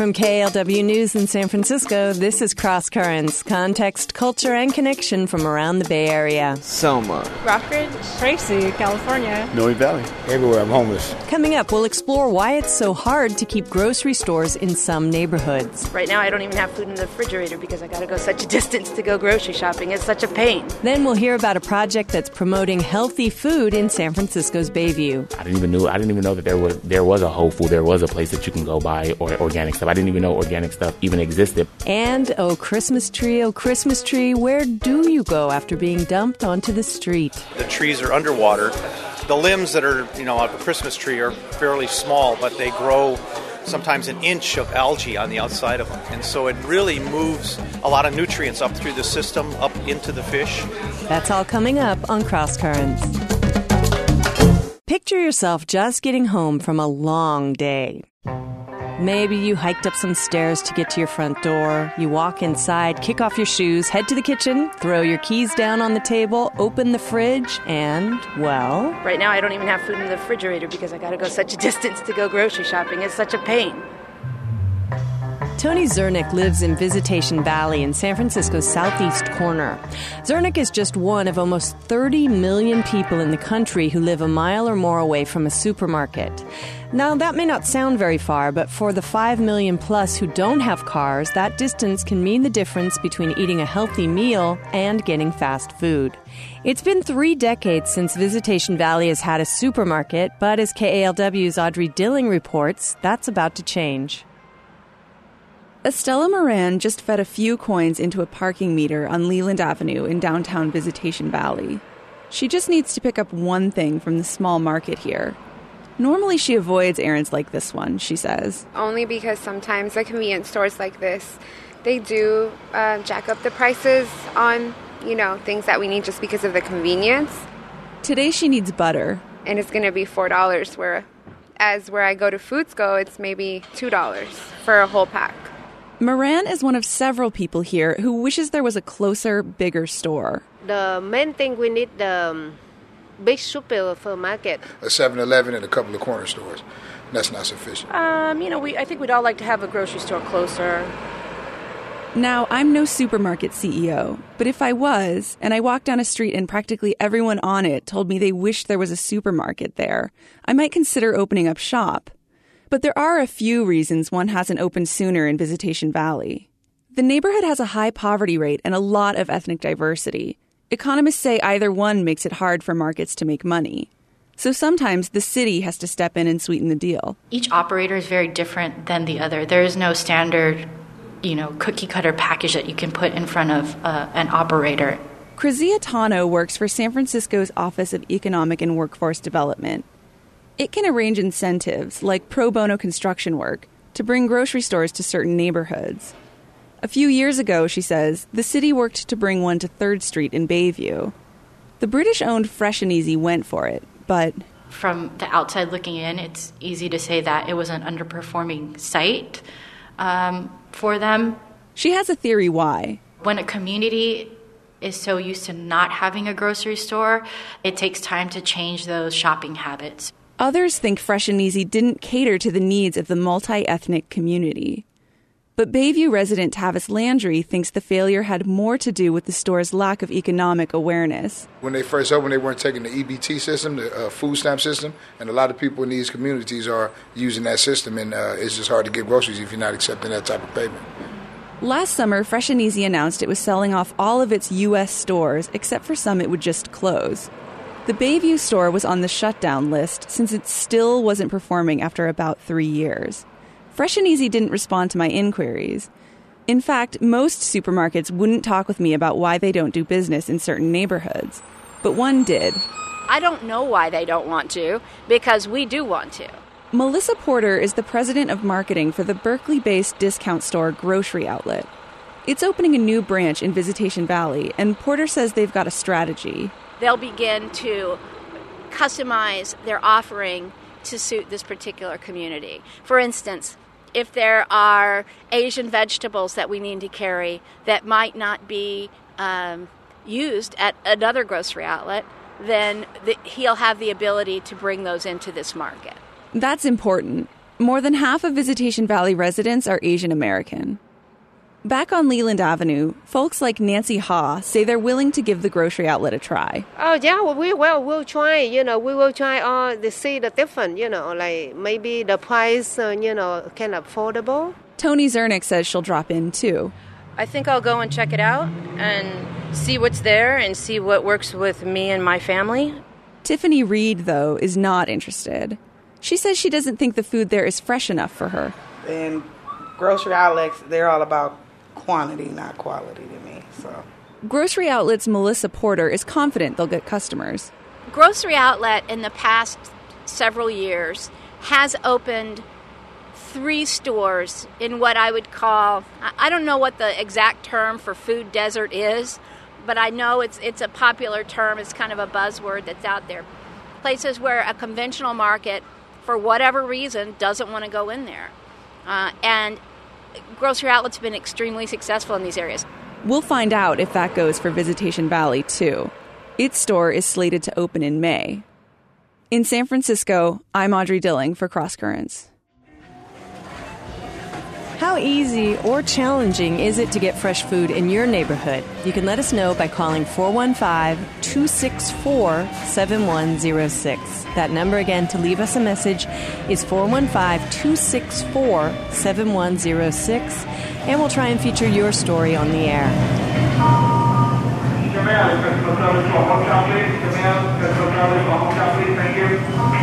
From KALW News in San Francisco, this is Cross Currents, context, culture, and connection from around the Bay Area. Selma, Rockridge, Tracy, California, Noe Valley. Everywhere I'm homeless. Coming up, we'll explore why it's so hard to keep grocery stores in some neighborhoods. Right now, I don't even have food in the refrigerator because I got to go such a distance to go grocery shopping. It's such a pain. Then we'll hear about a project that's promoting healthy food in San Francisco's Bayview. I didn't even know that there was a Whole Food, there was a place that you can go buy or organic stuff. I didn't even know organic stuff even existed. And oh Christmas tree, where do you go after being dumped onto the street? The trees are underwater. The limbs that are, of a Christmas tree are fairly small, but they grow sometimes an inch of algae on the outside of them. And so it really moves a lot of nutrients up through the system, up into the fish. That's all coming up on Cross Currents. Picture yourself just getting home from a long day. Maybe you hiked up some stairs to get to your front door. You walk inside, kick off your shoes, head to the kitchen, throw your keys down on the table, open the fridge, and, well... Right now, I don't even have food in the refrigerator because I got to go such a distance to go grocery shopping. It's such a pain. Tony Zernick lives in Visitation Valley in San Francisco's southeast corner. Zernick is just one of almost 30 million people in the country who live a mile or more away from a supermarket. Now, that may not sound very far, but for the 5 million plus who don't have cars, that distance can mean the difference between eating a healthy meal and getting fast food. It's been 3 decades since Visitation Valley has had a supermarket, but as KALW's Audrey Dilling reports, that's about to change. Estella Moran just fed a few coins into a parking meter on Leland Avenue in downtown Visitation Valley. She just needs to pick up one thing from the small market here. Normally she avoids errands like this one, she says. Only because sometimes the convenience stores like this, they do jack up the prices on, things that we need just because of the convenience. Today she needs butter. And it's going to be $4, whereas where I go to Foodsco, it's maybe $2 for a whole pack. Moran is one of several people here who wishes there was a closer, bigger store. The main thing we need the big supermarket. A 7-Eleven and a couple of corner stores. That's not sufficient. I think we'd all like to have a grocery store closer. Now, I'm no supermarket CEO, but if I was, and I walked down a street and practically everyone on it told me they wished there was a supermarket there, I might consider opening up shop. But there are a few reasons one hasn't opened sooner in Visitation Valley. The neighborhood has a high poverty rate and a lot of ethnic diversity. Economists say either one makes it hard for markets to make money. So sometimes the city has to step in and sweeten the deal. Each operator is very different than the other. There is no standard, cookie-cutter package that you can put in front of an operator. Krazia Tano works for San Francisco's Office of Economic and Workforce Development. It can arrange incentives, like pro bono construction work, to bring grocery stores to certain neighborhoods. A few years ago, she says, the city worked to bring one to 3rd Street in Bayview. The British-owned Fresh and Easy went for it, but... From the outside looking in, it's easy to say that it was an underperforming site for them. She has a theory why. When a community is so used to not having a grocery store, it takes time to change those shopping habits. Others think Fresh and Easy didn't cater to the needs of the multi-ethnic community. But Bayview resident Tavis Landry thinks the failure had more to do with the store's lack of economic awareness. When they first opened, they weren't taking the EBT system, the food stamp system, and a lot of people in these communities are using that system, and it's just hard to get groceries if you're not accepting that type of payment. Last summer, Fresh and Easy announced it was selling off all of its U.S. stores, except for some it would just close. The Bayview store was on the shutdown list since it still wasn't performing after about 3 years. Fresh and Easy didn't respond to my inquiries. In fact, most supermarkets wouldn't talk with me about why they don't do business in certain neighborhoods. But one did. I don't know why they don't want to, because we do want to. Melissa Porter is the president of marketing for the Berkeley-based discount store Grocery Outlet. It's opening a new branch in Visitation Valley, and Porter says they've got a strategy. They'll begin to customize their offering to suit this particular community. For instance, if there are Asian vegetables that we need to carry that might not be used at another grocery outlet, then he'll have the ability to bring those into this market. That's important. More than half of Visitation Valley residents are Asian American. Back on Leland Avenue, folks like Nancy Ha say they're willing to give the grocery outlet a try. Oh, yeah, we'll try, we will try to see the difference, like maybe the price, kind of affordable. Tony Zernick says she'll drop in, too. I think I'll go and check it out and see what's there and see what works with me and my family. Tiffany Reed, though, is not interested. She says she doesn't think the food there is fresh enough for her. And grocery outlets, they're all about quantity, not quality to me. So, Grocery Outlet's Melissa Porter is confident they'll get customers. Grocery Outlet in the past several years has opened 3 stores in what I would call, I don't know what the exact term for food desert is, but I know it's a popular term. It's kind of a buzzword that's out there. Places where a conventional market, for whatever reason, doesn't want to go in there. And Grocery Outlet's been extremely successful in these areas. We'll find out if that goes for Visitation Valley, too. Its store is slated to open in May. In San Francisco, I'm Audrey Dilling for Cross Currents. How easy or challenging is it to get fresh food in your neighborhood? You can let us know by calling 415-264-7106. That number again to leave us a message is 415-264-7106, and we'll try and feature your story on the air. Thank you.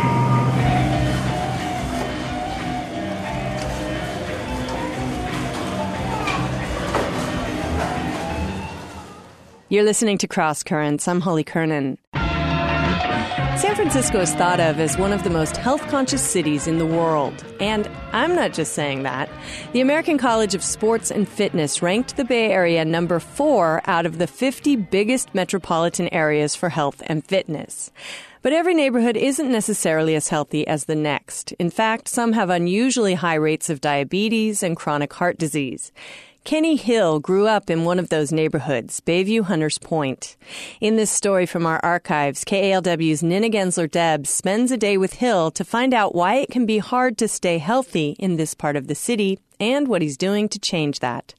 You're listening to Cross Currents. I'm Holly Kernan. San Francisco is thought of as one of the most health-conscious cities in the world. And I'm not just saying that. The American College of Sports and Fitness ranked the Bay Area number 4 out of the 50 biggest metropolitan areas for health and fitness. But every neighborhood isn't necessarily as healthy as the next. In fact, some have unusually high rates of diabetes and chronic heart disease. Kenny Hill grew up in one of those neighborhoods, Bayview Hunters Point. In this story from our archives, KALW's Nina Gensler-Debs spends a day with Hill to find out why it can be hard to stay healthy in this part of the city and what he's doing to change that.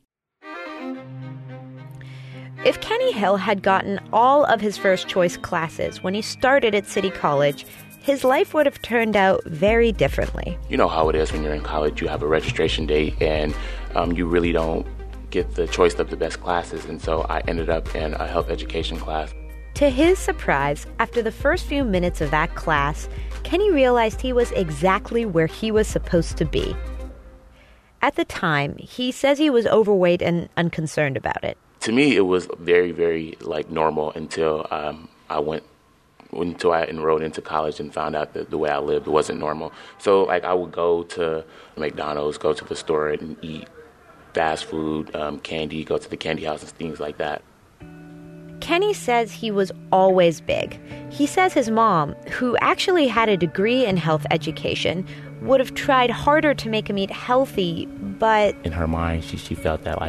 If Kenny Hill had gotten all of his first choice classes when he started at City College, his life would have turned out very differently. You know how it is when you're in college. You have a registration date and you really don't get the choice of the best classes. And so I ended up in a health education class. To his surprise, after the first few minutes of that class, Kenny realized he was exactly where he was supposed to be. At the time, he says he was overweight and unconcerned about it. To me, it was very, very normal until I enrolled into college and found out that the way I lived wasn't normal. So, I would go to McDonald's, go to the store and eat fast food, candy, go to the candy house and things like that. Kenny says he was always big. He says his mom, who actually had a degree in health education, would have tried harder to make him eat healthy, but in her mind, she felt that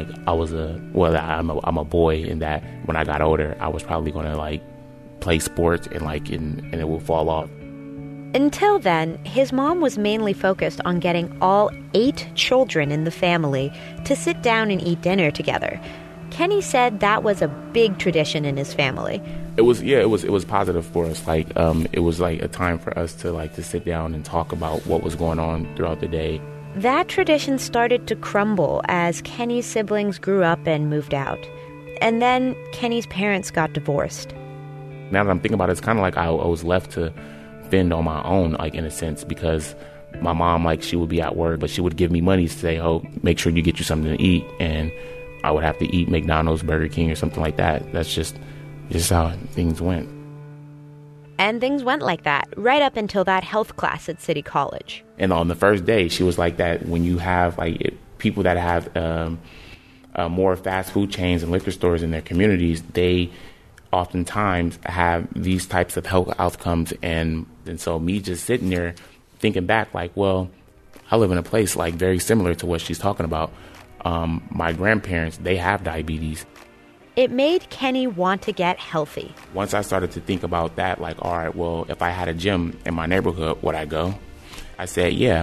I'm a boy, and that when I got older, I was probably going to play sports and it will fall off. Until then, his mom was mainly focused on getting all 8 children in the family to sit down and eat dinner together. Kenny said that was a big tradition in his family. It was positive for us. It was a time for us to sit down and talk about what was going on throughout the day. That tradition started to crumble as Kenny's siblings grew up and moved out. And then Kenny's parents got divorced. Now that I'm thinking about it, it's kind of like I was left to fend on my own, in a sense, because my mom, she would be at work, but she would give me money to say, oh, make sure you get you something to eat. And I would have to eat McDonald's, Burger King, or something like that. That's just how things went. And things went like that, right up until that health class at City College. And on the first day, she was like that. When you have people that have more fast food chains and liquor stores in their communities, they oftentimes have these types of health outcomes. And so me just sitting there thinking back, well, I live in a place very similar to what she's talking about. My grandparents, they have diabetes. It made Kenny want to get healthy. Once I started to think about that, all right, well, if I had a gym in my neighborhood, would I go? I said, yeah.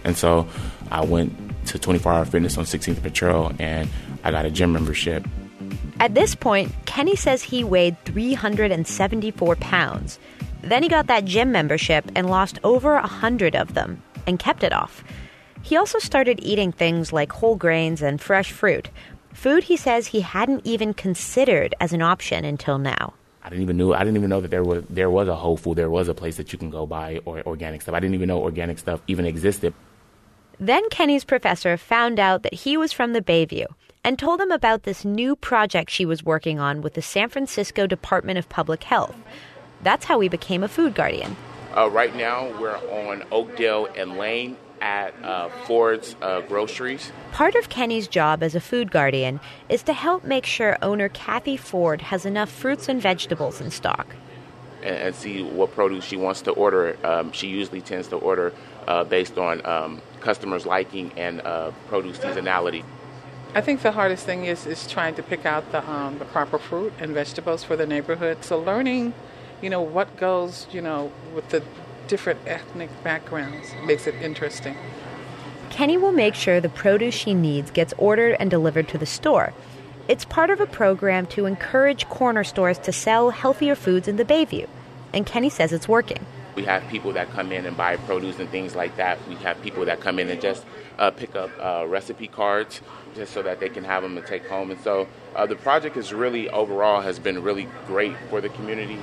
And so I went to 24 Hour Fitness on 16th Patrol, and I got a gym membership. At this point, Kenny says he weighed 374 pounds. Then he got that gym membership and lost over 100 of them and kept it off. He also started eating things like whole grains and fresh fruit, food he says he hadn't even considered as an option until now. I didn't even know that there was a Whole Food, there was a place that you can go buy or organic stuff. I didn't even know organic stuff even existed. Then Kenny's professor found out that he was from the Bayview and told him about this new project she was working on with the San Francisco Department of Public Health. That's how he became a food guardian. Right now, we're on Oakdale and Lane at Ford's Groceries. Part of Kenny's job as a food guardian is to help make sure owner Kathy Ford has enough fruits and vegetables in stock. And see what produce she wants to order. She usually tends to order based on customers' liking and produce seasonality. I think the hardest thing is trying to pick out the proper fruit and vegetables for the neighborhood. So learning, what goes, with the different ethnic backgrounds makes it interesting. Kenny will make sure the produce she needs gets ordered and delivered to the store. It's part of a program to encourage corner stores to sell healthier foods in the Bayview, and Kenny says it's working. We have people that come in and buy produce and things like that. We have people that come in and just pick up recipe cards just so that they can have them and take home. And so the project is really, overall, has been really great for the community.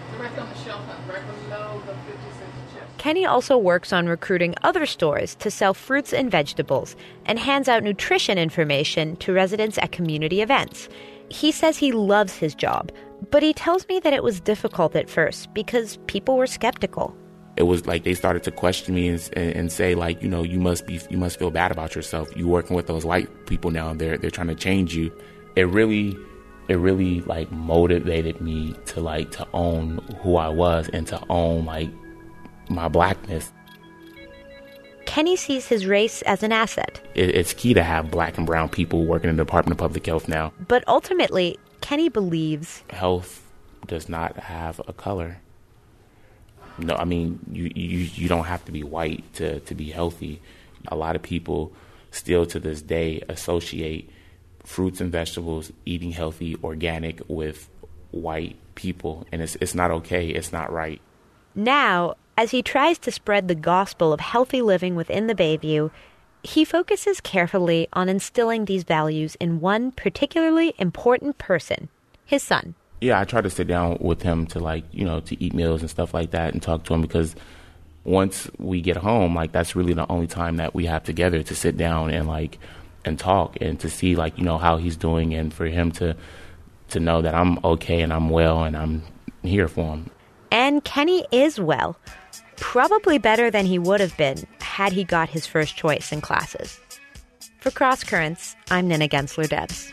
Kenny also works on recruiting other stores to sell fruits and vegetables and hands out nutrition information to residents at community events. He says he loves his job, but he tells me that it was difficult at first because people were skeptical. It was like they started to question me and say, like, you must feel bad about yourself. You working with those white people now, they're trying to change you. It really like motivated me to own who I was and to own like my blackness. Kenny sees his race as an asset. It's key to have black and brown people working in the Department of Public Health now. But ultimately, Kenny believes health does not have a color. No, I mean, you don't have to be white to be healthy. A lot of people still to this day associate fruits and vegetables, eating healthy, organic with white people. And it's not okay. It's not right. Now, as he tries to spread the gospel of healthy living within the Bayview, he focuses carefully on instilling these values in one particularly important person, his son. Yeah, I try to sit down with him to to eat meals and stuff like that and talk to him, because once we get home, that's really the only time that we have together to sit down and talk and to see how he's doing, and for him to know that I'm okay and I'm well and I'm here for him. And Kenny is well. Probably better than he would have been had he got his first choice in classes. For Cross Currents, I'm Nina Gensler-Debs.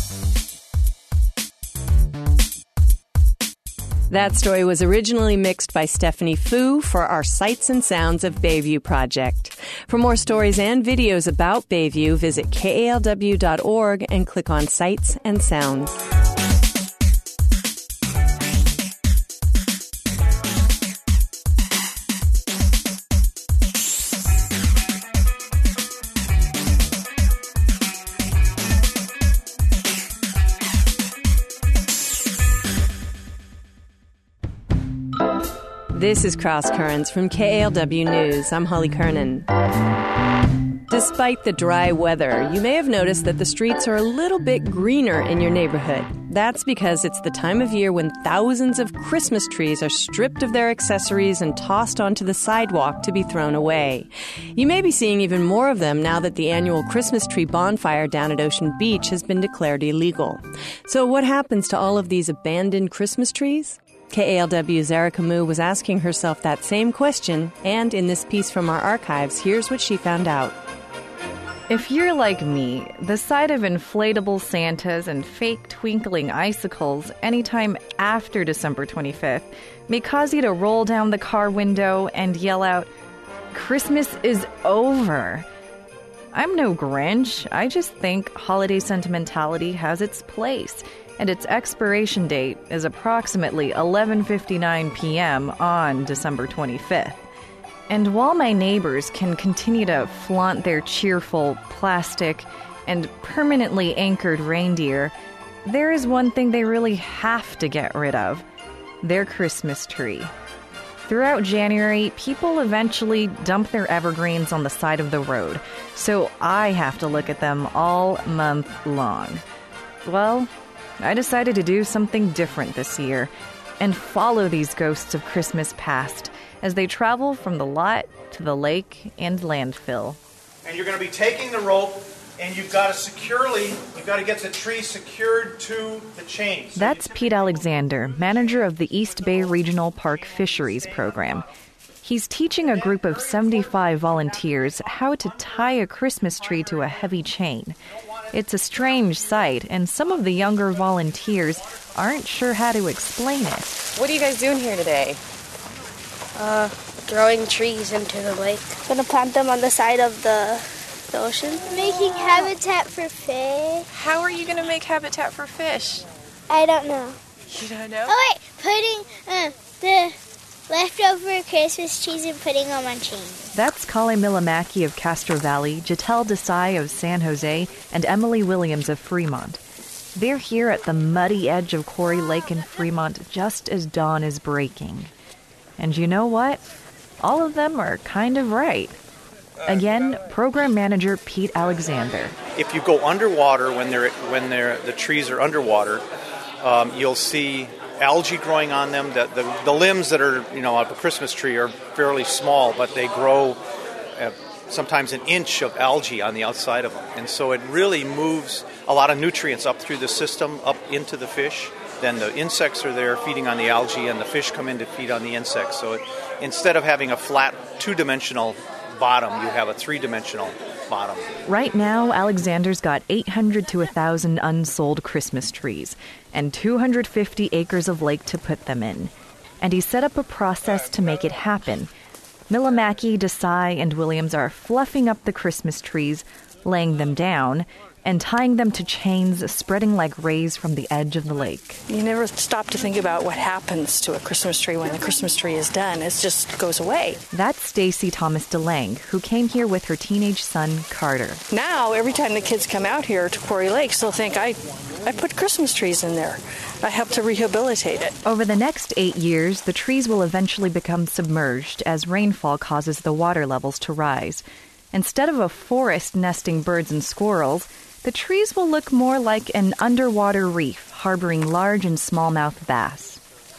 That story was originally mixed by Stephanie Fu for our Sights and Sounds of Bayview project. For more stories and videos about Bayview, visit KALW.org and click on Sights and Sounds. This is Cross Currents from KALW News. I'm Holly Kernan. Despite the dry weather, you may have noticed that the streets are a little bit greener in your neighborhood. That's because it's the time of year when thousands of Christmas trees are stripped of their accessories and tossed onto the sidewalk to be thrown away. You may be seeing even more of them now that the annual Christmas tree bonfire down at Ocean Beach has been declared illegal. So what happens to all of these abandoned Christmas trees? KALW's Erica Moo was asking herself that same question, and in this piece from our archives, here's what she found out. If you're like me, the sight of inflatable Santas and fake twinkling icicles anytime after December 25th may cause you to roll down the car window and yell out, "Christmas is over." I'm no Grinch. I just think holiday sentimentality has its place, and its expiration date is approximately 11:59 p.m. on December 25th. And while my neighbors can continue to flaunt their cheerful, plastic, and permanently anchored reindeer, there is one thing they really have to get rid of: their Christmas tree. Throughout January, people eventually dump their evergreens on the side of the road, so I have to look at them all month long. Well, I decided to do something different this year and follow these ghosts of Christmas past as they travel from the lot to the lake and landfill. And you're going to be taking the rope, and you've got to get the tree secured to the chain. That's Pete Alexander, manager of the East Bay Regional Park Fisheries Program. He's teaching a group of 75 volunteers how to tie a Christmas tree to a heavy chain. It's a strange sight, and some of the younger volunteers aren't sure how to explain it. What are you guys doing here today? Throwing trees into the lake. Gonna plant them on the side of the ocean. Making habitat for fish. How are you gonna make habitat for fish? I don't know. You don't know? Oh wait, putting the leftover Christmas trees and putting them on chains. That's Kale Milamaki of Castro Valley, Jatel Desai of San Jose, and Emily Williams of Fremont. They're here at the muddy edge of Quarry Lake in Fremont just as dawn is breaking. And you know what? All of them are kind of right. Again, program manager Pete Alexander. If you go underwater when the trees are underwater, you'll see algae growing on them. The limbs that are of a Christmas tree are fairly small, but they grow sometimes an inch of algae on the outside of them, and so it really moves a lot of nutrients up through the system, up into the fish. Then the insects are there feeding on the algae, and the fish come in to feed on the insects. So instead of having a flat two-dimensional bottom, you have a three-dimensional bottom. Right now, Alexander's got 800 to 1,000 unsold Christmas trees and 250 acres of lake to put them in. And he set up a process to make it happen. Milamaki, Desai, and Williams are fluffing up the Christmas trees, laying them down, and tying them to chains spreading like rays from the edge of the lake. You never stop to think about what happens to a Christmas tree when the Christmas tree is done. It just goes away. That's Stacy Thomas DeLange, who came here with her teenage son, Carter. Now, every time the kids come out here to Quarry Lake, they'll think, I put Christmas trees in there. I helped to rehabilitate it. Over the next 8 years, the trees will eventually become submerged as rainfall causes the water levels to rise. Instead of a forest nesting birds and squirrels, the trees will look more like an underwater reef harboring large and smallmouth bass.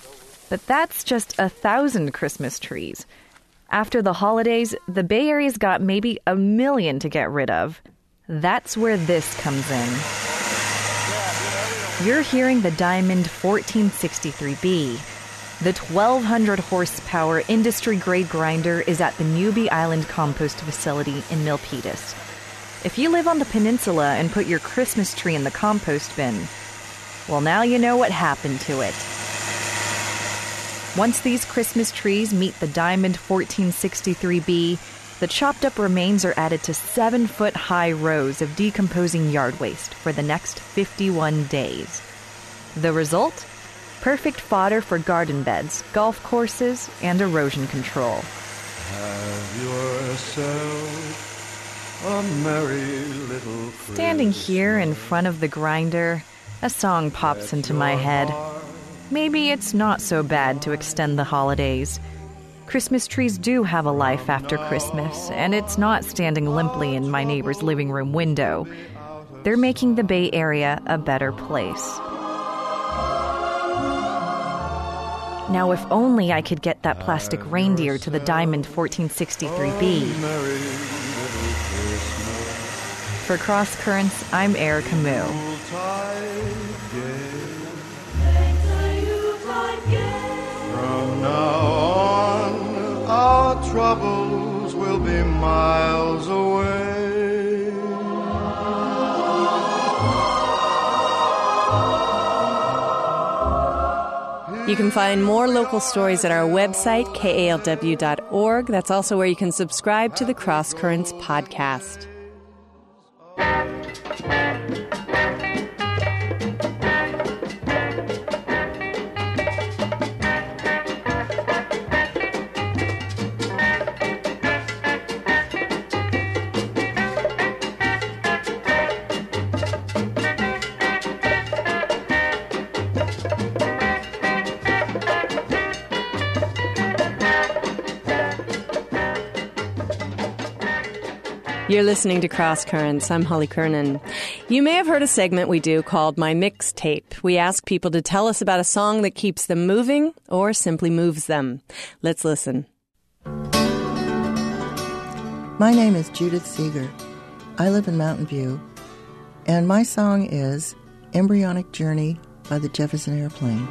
But that's just 1,000 Christmas trees. After the holidays, the Bay Area's got maybe 1 million to get rid of. That's where this comes in. You're hearing the Diamond 1463B. The 1,200 horsepower industry-grade grinder is at the Newbie Island Compost Facility in Milpitas. If you live on the peninsula and put your Christmas tree in the compost bin, well, now you know what happened to it. Once these Christmas trees meet the Diamond 1463B, the chopped-up remains are added to 7-foot-high rows of decomposing yard waste for the next 51 days. The result? Perfect fodder for garden beds, golf courses, and erosion control. Have yourself a merry little Christmas. Standing here in front of the grinder, a song pops into my head. Maybe it's not so bad to extend the holidays. Christmas trees do have a life after Christmas, and it's not standing limply in my neighbor's living room window. They're making the Bay Area a better place. Now, if only I could get that plastic reindeer to the Diamond 1463B. For Cross Currents, I'm Erica Moo. From now on, our troubles will be miles away. You can find more local stories at our website, kalw.org. That's also where you can subscribe to the Cross Currents podcast. You're listening to Cross Currents. I'm Holly Kernan. You may have heard a segment we do called My Mixtape. We ask people to tell us about a song that keeps them moving or simply moves them. Let's listen. My name is Judith Seeger. I live in Mountain View, and my song is Embryonic Journey by the Jefferson Airplane.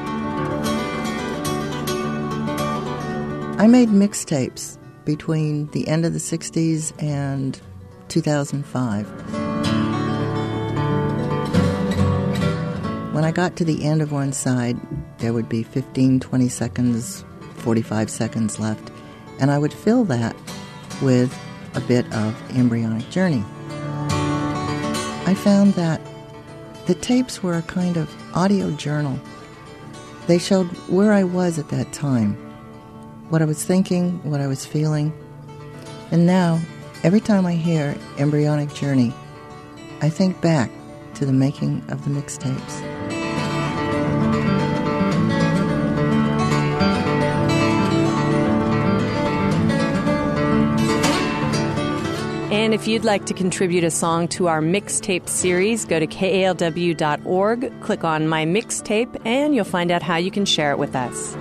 I made mixtapes between the end of the 60s and 2005. When I got to the end of one side, there would be 15, 20 seconds, 45 seconds left, and I would fill that with a bit of Embryonic Journey. I found that the tapes were a kind of audio journal. They showed where I was at that time, what I was thinking, what I was feeling. And now, every time I hear Embryonic Journey, I think back to the making of the mixtapes. And if you'd like to contribute a song to our mixtape series, go to kalw.org, click on My Mixtape, and you'll find out how you can share it with us.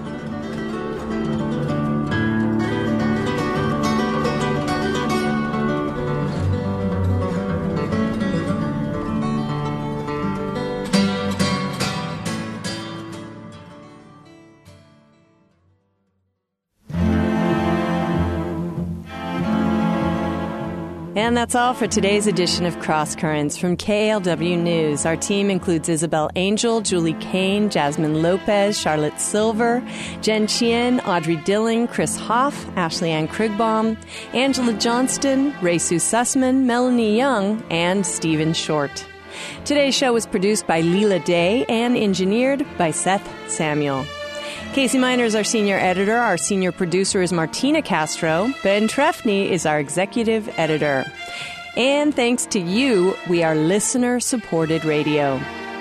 And that's all for today's edition of Cross Currents from KALW News. Our team includes Isabel Angel, Julie Kane, Jasmine Lopez, Charlotte Silver, Jen Chien, Audrey Dilling, Chris Hoff, Ashley Ann Krigbaum, Angela Johnston, Ray Sue Sussman, Melanie Young, and Stephen Short. Today's show was produced by Leela Day and engineered by Seth Samuel. Casey Miner is our senior editor. Our senior producer is Martina Castro. Ben Trefny is our executive editor. And thanks to you, we are listener-supported radio.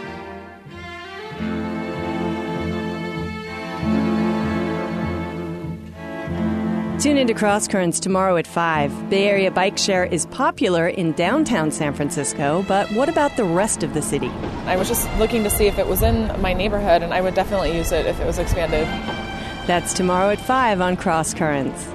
Tune into Cross Currents tomorrow at 5. Bay Area Bike Share is popular in downtown San Francisco, but what about the rest of the city? I was just looking to see if it was in my neighborhood, and I would definitely use it if it was expanded. That's tomorrow at 5 on Cross Currents.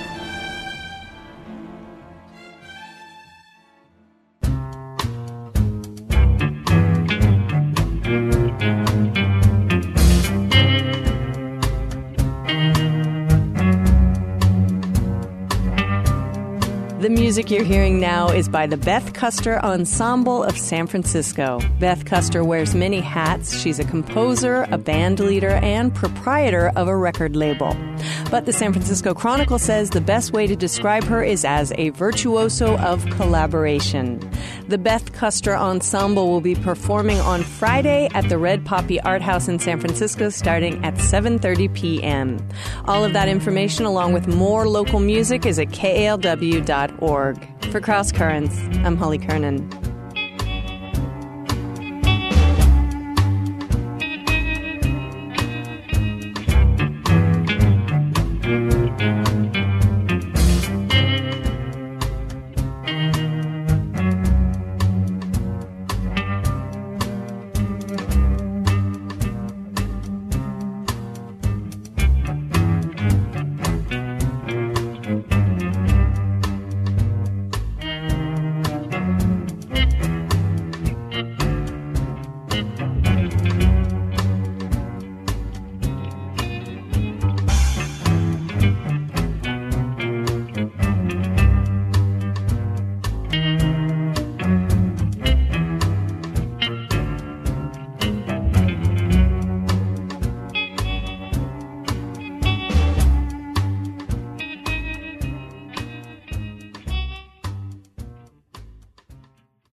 The music you're hearing now is by the Beth Custer Ensemble of San Francisco. Beth Custer wears many hats. She's a composer, a band leader, and proprietor of a record label. But the San Francisco Chronicle says the best way to describe her is as a virtuoso of collaboration. The Beth Custer Ensemble will be performing on Friday at the Red Poppy Art House in San Francisco starting at 7:30 p.m. All of that information, along with more local music, is at kalw.org. For Cross Currents, I'm Holly Kernan.